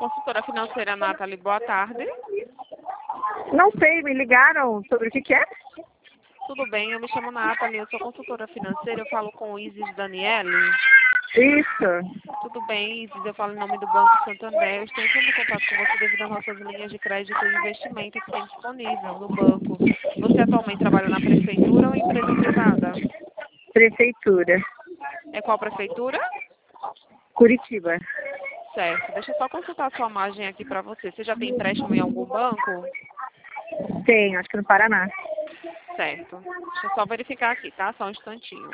Consultora financeira Nathalie, boa tarde. Não sei, me ligaram sobre o que é? Tudo bem, eu me chamo Nathalie, eu sou consultora financeira, eu falo com o Isis Daniele. Isso. Tudo bem, Isis, eu falo em nome do Banco Santander. Eu estou entrando em contato com você devido às nossas linhas de crédito e investimento que tem disponível no banco. Você atualmente trabalha na prefeitura ou em empresa privada? Prefeitura. É qual prefeitura? Curitiba. Certo, deixa eu só consultar a sua margem aqui para você. Você já tem empréstimo em algum banco? Tem, acho que no Paraná. Certo. Deixa eu só verificar aqui, tá? Só um instantinho.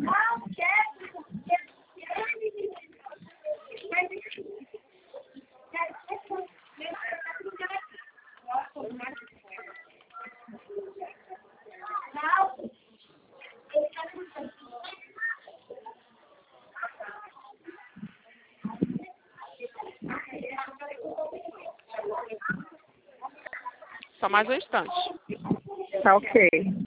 Só mais um instante. Tá ok.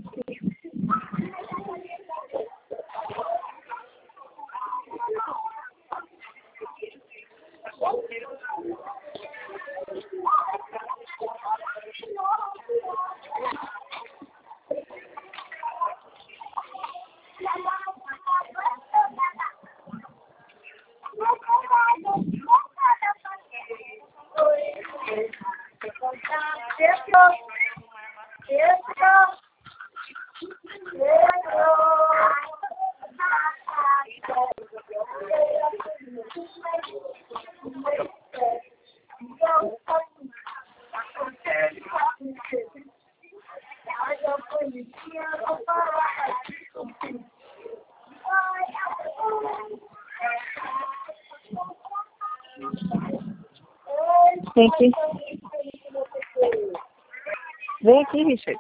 Vem aqui. Vem aqui, Richard.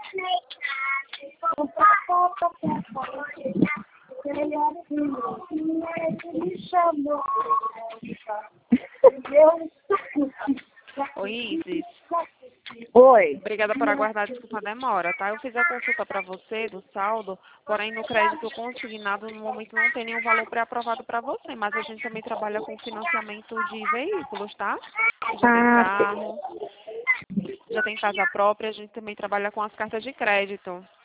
Oi, Isis. Oi. Obrigada por aguardar, desculpa a demora, tá? Eu fiz a consulta para você do saldo, porém no crédito consignado no momento não tem nenhum valor pré-aprovado para você, mas a gente também trabalha com financiamento de veículos, tá? Já tem carro, já tem casa própria, a gente também trabalha com as cartas de crédito.